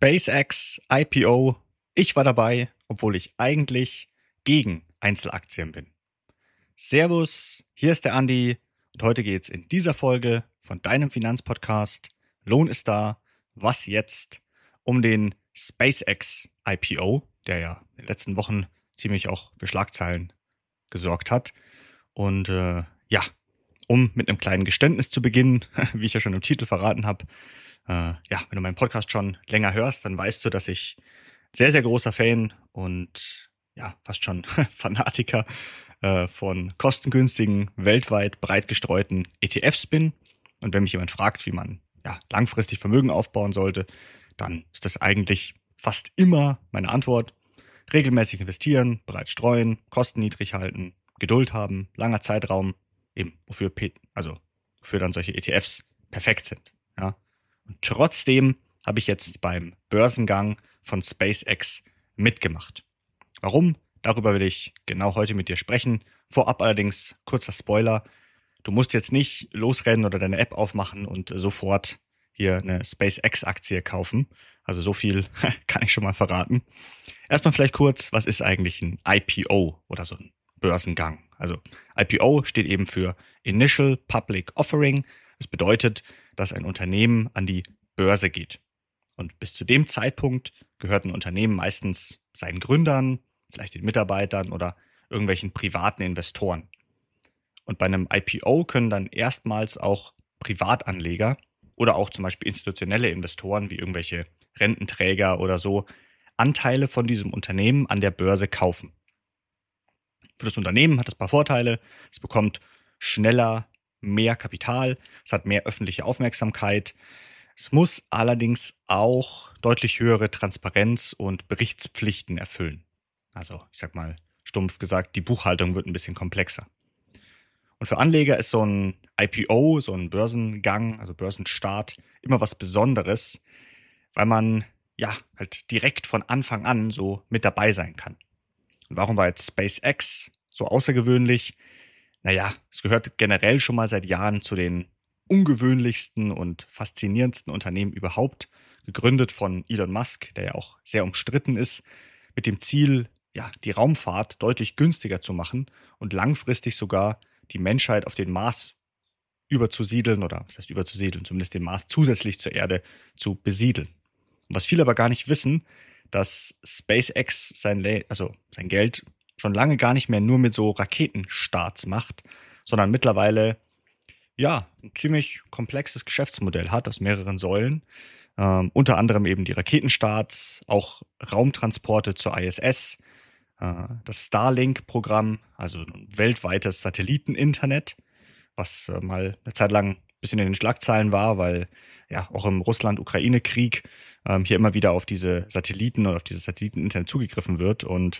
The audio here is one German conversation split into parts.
SpaceX, IPO, ich war dabei, obwohl ich eigentlich gegen Einzelaktien bin. Servus, hier ist der Andi und heute geht's in dieser Folge von deinem Finanzpodcast Lohn ist da, was jetzt? Um den SpaceX IPO, der ja in den letzten Wochen ziemlich auch für Schlagzeilen gesorgt hat. Und um mit einem kleinen Geständnis zu beginnen, wie ich ja schon im Titel verraten habe, wenn du meinen Podcast schon länger hörst, dann weißt du, dass ich sehr, sehr großer Fan und fast schon Fanatiker von kostengünstigen, weltweit breit gestreuten ETFs bin. Und wenn mich jemand fragt, wie man langfristig Vermögen aufbauen sollte, dann ist das eigentlich fast immer meine Antwort. Regelmäßig investieren, breit streuen, Kosten niedrig halten, Geduld haben, langer Zeitraum, eben wofür dann solche ETFs perfekt sind. Ja. Und trotzdem habe ich jetzt beim Börsengang von SpaceX mitgemacht. Warum? Darüber will ich genau heute mit dir sprechen. Vorab allerdings kurzer Spoiler. Du musst jetzt nicht losrennen oder deine App aufmachen und sofort hier eine SpaceX-Aktie kaufen. Also so viel kann ich schon mal verraten. Erstmal vielleicht kurz, was ist eigentlich ein IPO oder so ein Börsengang? Also IPO steht eben für Initial Public Offering. Das bedeutet, dass ein Unternehmen an die Börse geht. Und bis zu dem Zeitpunkt gehört ein Unternehmen meistens seinen Gründern, vielleicht den Mitarbeitern oder irgendwelchen privaten Investoren. Und bei einem IPO können dann erstmals auch Privatanleger oder auch zum Beispiel institutionelle Investoren wie irgendwelche Rententräger oder so Anteile von diesem Unternehmen an der Börse kaufen. Für das Unternehmen hat es ein paar Vorteile. Es bekommt schneller mehr Kapital, es hat mehr öffentliche Aufmerksamkeit. Es muss allerdings auch deutlich höhere Transparenz und Berichtspflichten erfüllen. Also, ich sag mal, stumpf gesagt, die Buchhaltung wird ein bisschen komplexer. Und für Anleger ist so ein IPO, so ein Börsengang, also Börsenstart, immer was Besonderes, weil man halt direkt von Anfang an so mit dabei sein kann. Und warum war jetzt SpaceX so außergewöhnlich? Es gehört generell schon mal seit Jahren zu den ungewöhnlichsten und faszinierendsten Unternehmen überhaupt, gegründet von Elon Musk, der ja auch sehr umstritten ist, mit dem Ziel, die Raumfahrt deutlich günstiger zu machen und langfristig sogar die Menschheit auf den Mars überzusiedeln oder, was heißt überzusiedeln, zumindest den Mars zusätzlich zur Erde zu besiedeln. Und was viele aber gar nicht wissen, dass SpaceX sein Geld schon lange gar nicht mehr nur mit so Raketenstarts macht, sondern mittlerweile ein ziemlich komplexes Geschäftsmodell hat aus mehreren Säulen. Unter anderem eben die Raketenstarts, auch Raumtransporte zur ISS, das Starlink-Programm, also ein weltweites Satelliteninternet, was mal eine Zeit lang ein bisschen in den Schlagzeilen war, weil auch im Russland-Ukraine-Krieg hier immer wieder auf diese Satelliten oder auf dieses Satelliteninternet zugegriffen wird und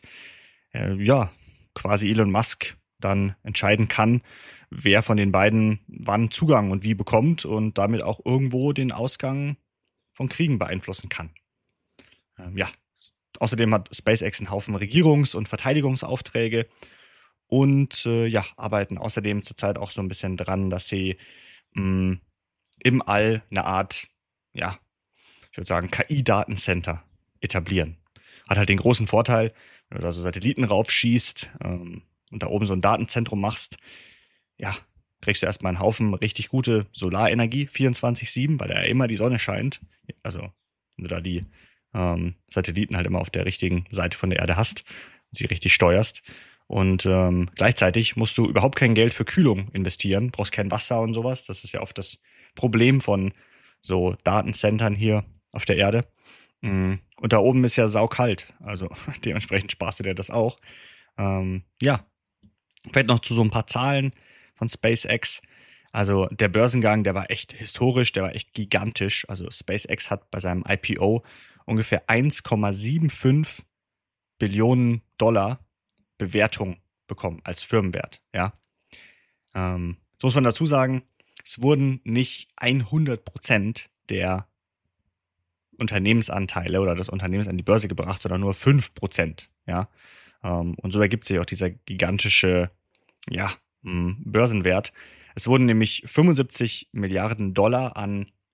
quasi Elon Musk dann entscheiden kann, wer von den beiden wann Zugang und wie bekommt und damit auch irgendwo den Ausgang von Kriegen beeinflussen kann. Außerdem hat SpaceX einen Haufen Regierungs- und Verteidigungsaufträge und arbeiten außerdem zurzeit auch so ein bisschen dran, dass sie im All eine Art, ich würde sagen, KI-Datencenter etablieren. Hat halt den großen Vorteil, wenn du da so Satelliten raufschießt und da oben so ein Datenzentrum machst, kriegst du erstmal einen Haufen richtig gute Solarenergie, 24/7, weil da ja immer die Sonne scheint. Also wenn du da die Satelliten halt immer auf der richtigen Seite von der Erde hast und sie richtig steuerst. Und gleichzeitig musst du überhaupt kein Geld für Kühlung investieren, brauchst kein Wasser und sowas. Das ist ja oft das Problem von so Datencentern hier auf der Erde. Und da oben ist ja saukalt, also dementsprechend sparst du dir das auch. Vielleicht noch zu so ein paar Zahlen von SpaceX. Also der Börsengang, der war echt historisch, der war echt gigantisch. Also SpaceX hat bei seinem IPO ungefähr 1,75 Billionen Dollar Bewertung bekommen als Firmenwert. Jetzt muss man dazu sagen, es wurden nicht 100% der Unternehmensanteile oder des Unternehmens an die Börse gebracht, sondern nur 5%. Und so ergibt sich auch dieser gigantische Börsenwert. Es wurden nämlich 75 Milliarden Dollar an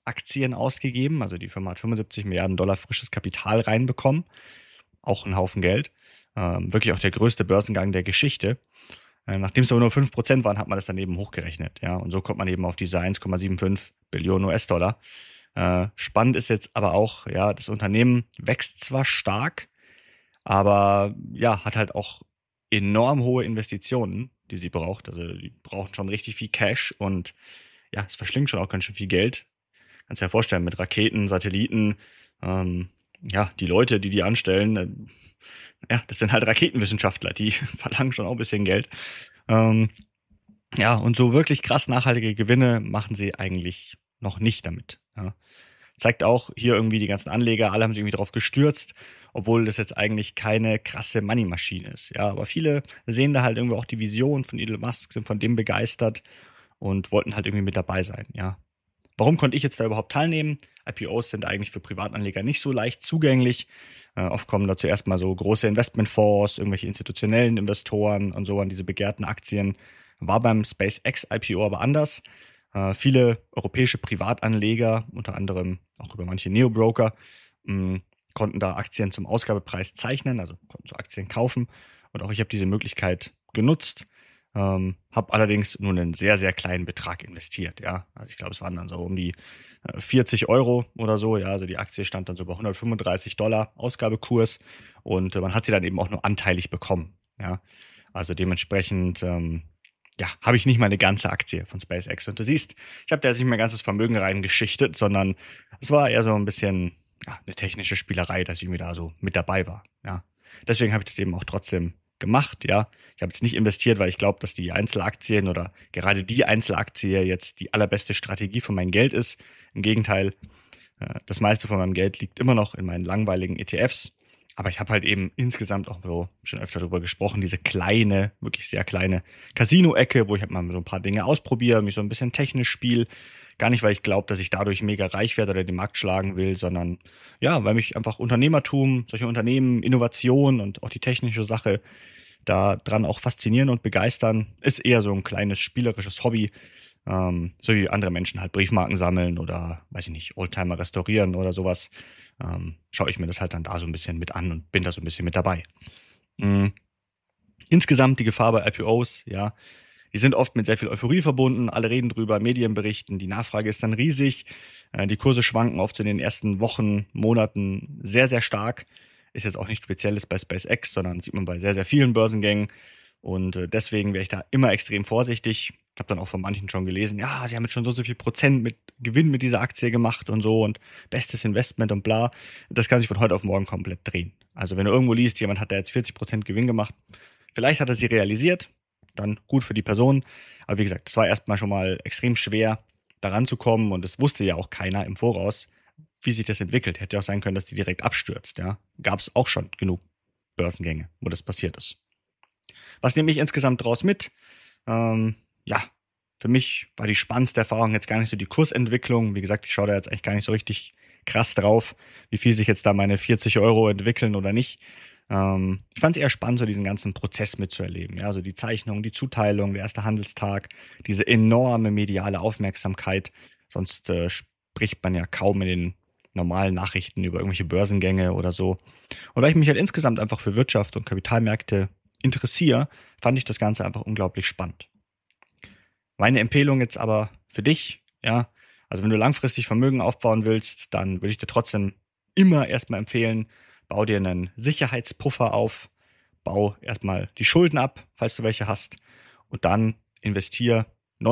SpaceX-Aktien ausgegeben. Also die Firma hat $75 Milliarden frisches Kapital reinbekommen. Auch ein Haufen Geld. Wirklich auch der größte Börsengang der Geschichte. Nachdem es aber nur 5% waren, hat man das dann eben hochgerechnet. Ja? Und so kommt man eben auf diese 1,75 Billionen US-Dollar. Spannend ist jetzt aber auch, ja, das Unternehmen wächst zwar stark, aber ja, hat halt auch enorm hohe Investitionen, die sie braucht. Also die brauchen schon richtig viel Cash und ja, es verschlingt schon auch ganz schön viel Geld. Kannst dir ja vorstellen, mit Raketen, Satelliten, ja, die Leute, die anstellen, ja, das sind halt Raketenwissenschaftler, die verlangen schon auch ein bisschen Geld. Ja, und so wirklich krass nachhaltige Gewinne machen sie eigentlich noch nicht damit. Ja. Zeigt auch hier irgendwie die ganzen Anleger, alle haben sich irgendwie drauf gestürzt, obwohl das jetzt eigentlich keine krasse Money-Maschine ist. Ja, aber viele sehen da halt irgendwie auch die Vision von Elon Musk, sind von dem begeistert und wollten halt irgendwie mit dabei sein. Ja. Warum konnte ich jetzt da überhaupt teilnehmen? IPOs sind eigentlich für Privatanleger nicht so leicht zugänglich. Oft kommen da zuerst mal so große Investmentfonds, irgendwelche institutionellen Investoren und so an diese begehrten Aktien. War beim SpaceX IPO aber anders. Viele europäische Privatanleger, unter anderem auch über manche Neo-Broker, konnten da Aktien zum Ausgabepreis zeichnen, also konnten so Aktien kaufen. Und auch ich habe diese Möglichkeit genutzt, habe allerdings nur einen sehr, sehr kleinen Betrag investiert. Ja, also ich glaube, es waren dann so um die 40 Euro oder so. Ja, also die Aktie stand dann so bei $135 Ausgabekurs und man hat sie dann eben auch nur anteilig bekommen. Ja, also dementsprechend ja, habe ich nicht mal eine ganze Aktie von SpaceX. Und du siehst, ich habe da jetzt nicht mein ganzes Vermögen reingeschichtet, sondern es war eher so ein bisschen ja, eine technische Spielerei, dass ich mir da so mit dabei war. Ja, deswegen habe ich das eben auch trotzdem gemacht. Ja, ich habe jetzt nicht investiert, weil ich glaube, dass die Einzelaktien oder gerade die Einzelaktie jetzt die allerbeste Strategie für mein Geld ist. Im Gegenteil, das meiste von meinem Geld liegt immer noch in meinen langweiligen ETFs. Aber ich habe halt eben insgesamt auch so schon öfter darüber gesprochen, diese kleine, wirklich sehr kleine Casino-Ecke, wo ich halt mal so ein paar Dinge ausprobiere, mich so ein bisschen technisch spiele. Gar nicht, weil ich glaube, dass ich dadurch mega reich werde oder den Markt schlagen will, sondern ja, weil mich einfach Unternehmertum, solche Unternehmen, Innovation und auch die technische Sache da dran auch faszinieren und begeistern. Ist eher so ein kleines spielerisches Hobby, so wie andere Menschen halt Briefmarken sammeln oder, weiß ich nicht, Oldtimer restaurieren oder sowas. Schaue ich mir das halt dann da so ein bisschen mit an und bin da so ein bisschen mit dabei. Insgesamt die Gefahr bei IPOs, ja, die sind oft mit sehr viel Euphorie verbunden, alle reden drüber, Medien berichten, die Nachfrage ist dann riesig, die Kurse schwanken oft in den ersten Wochen, Monaten sehr, sehr stark. Ist jetzt auch nicht Spezielles bei SpaceX, sondern sieht man bei sehr, sehr vielen Börsengängen und deswegen wäre ich da immer extrem vorsichtig. Ich habe dann auch von manchen schon gelesen, ja, sie haben jetzt schon so viel Prozent mit Gewinn mit dieser Aktie gemacht und so und bestes Investment und bla. Das kann sich von heute auf morgen komplett drehen. Also wenn du irgendwo liest, jemand hat da jetzt 40% Gewinn gemacht, vielleicht hat er sie realisiert, dann gut für die Person. Aber wie gesagt, es war erstmal schon mal extrem schwer, da ranzukommen und es wusste ja auch keiner im Voraus, wie sich das entwickelt. Hätte ja auch sein können, dass die direkt abstürzt. Ja, gab es auch schon genug Börsengänge, wo das passiert ist. Was nehme ich insgesamt draus mit? Ja, für mich war die spannendste Erfahrung jetzt gar nicht so die Kursentwicklung. Wie gesagt, ich schaue da jetzt eigentlich gar nicht so richtig krass drauf, wie viel sich jetzt da meine 40 Euro entwickeln oder nicht. Ich fand es eher spannend, so diesen ganzen Prozess mitzuerleben. Ja, so die Zeichnung, die Zuteilung, der erste Handelstag, diese enorme mediale Aufmerksamkeit. Sonst spricht man ja kaum in den normalen Nachrichten über irgendwelche Börsengänge oder so. Und weil ich mich halt insgesamt einfach für Wirtschaft und Kapitalmärkte interessiere, fand ich das Ganze einfach unglaublich spannend. Meine Empfehlung jetzt aber für dich, ja, also wenn du langfristig Vermögen aufbauen willst, dann würde ich dir trotzdem immer erstmal empfehlen, bau dir einen Sicherheitspuffer auf, bau erstmal die Schulden ab, falls du welche hast, und dann investier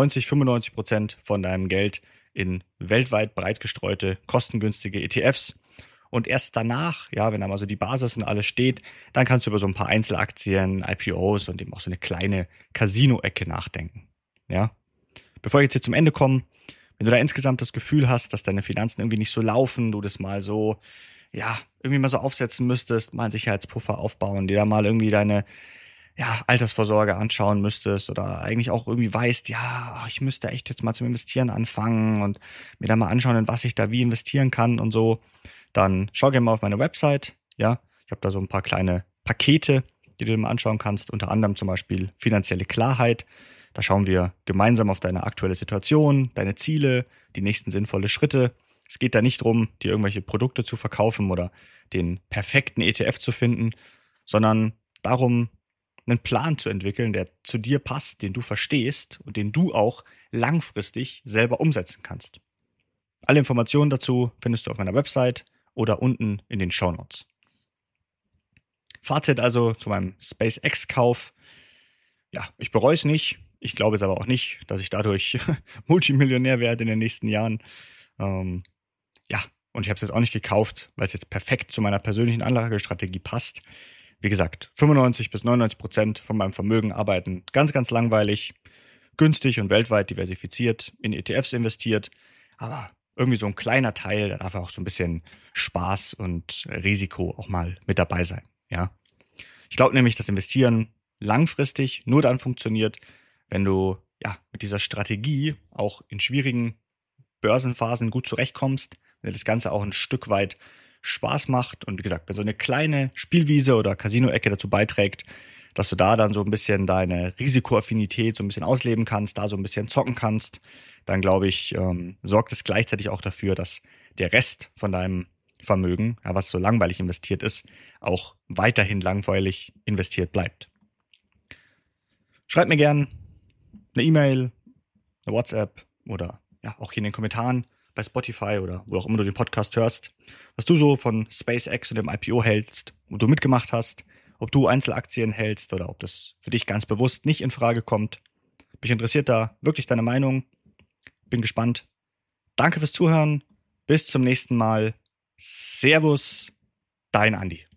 90-95% von deinem Geld in weltweit breit gestreute, kostengünstige ETFs. Und erst danach, ja, wenn da mal so die Basis und alles steht, dann kannst du über so ein paar Einzelaktien, IPOs und eben auch so eine kleine Casino-Ecke nachdenken. Ja. Bevor wir jetzt hier zum Ende kommen, wenn du da insgesamt das Gefühl hast, dass deine Finanzen irgendwie nicht so laufen, du das mal so, ja, irgendwie mal so aufsetzen müsstest, mal einen Sicherheitspuffer aufbauen, dir da mal irgendwie deine, ja, Altersvorsorge anschauen müsstest oder eigentlich auch irgendwie weißt, ja, ich müsste echt jetzt mal zum Investieren anfangen und mir da mal anschauen, in was ich da wie investieren kann und so, dann schau gerne mal auf meine Website, ja, ich habe da so ein paar kleine Pakete, die du dir mal anschauen kannst, unter anderem zum Beispiel finanzielle Klarheit. Da schauen wir gemeinsam auf deine aktuelle Situation, deine Ziele, die nächsten sinnvolle Schritte Es geht da nicht darum, dir irgendwelche Produkte zu verkaufen oder den perfekten ETF zu finden, sondern darum, einen Plan zu entwickeln, der zu dir passt, den du verstehst und den du auch langfristig selber umsetzen kannst. Alle Informationen dazu findest du auf meiner Website oder unten in den Shownotes. Fazit also zu meinem SpaceX-Kauf. Ja, ich bereue es nicht. Ich glaube es aber auch nicht, dass ich dadurch Multimillionär werde in den nächsten Jahren. Und ich habe es jetzt auch nicht gekauft, weil es jetzt perfekt zu meiner persönlichen Anlagestrategie passt. Wie gesagt, 95-99% von meinem Vermögen arbeiten ganz, ganz langweilig, günstig und weltweit diversifiziert, in ETFs investiert. Aber irgendwie so ein kleiner Teil, da darf auch so ein bisschen Spaß und Risiko auch mal mit dabei sein. Ja? Ich glaube nämlich, dass Investieren langfristig nur dann funktioniert, wenn du mit dieser Strategie auch in schwierigen Börsenphasen gut zurechtkommst, wenn das Ganze auch ein Stück weit Spaß macht und wie gesagt, wenn so eine kleine Spielwiese oder Casino-Ecke dazu beiträgt, dass du da dann so ein bisschen deine Risikoaffinität so ein bisschen ausleben kannst, da so ein bisschen zocken kannst, dann glaube ich, sorgt es gleichzeitig auch dafür, dass der Rest von deinem Vermögen, was so langweilig investiert ist, auch weiterhin langweilig investiert bleibt. Schreib mir gern eine E-Mail, eine WhatsApp oder auch hier in den Kommentaren bei Spotify oder wo auch immer du den Podcast hörst, was du so von SpaceX und dem IPO hältst, wo du mitgemacht hast, ob du Einzelaktien hältst oder ob das für dich ganz bewusst nicht in Frage kommt. Mich interessiert da wirklich deine Meinung. Bin gespannt. Danke fürs Zuhören. Bis zum nächsten Mal. Servus, dein Andi.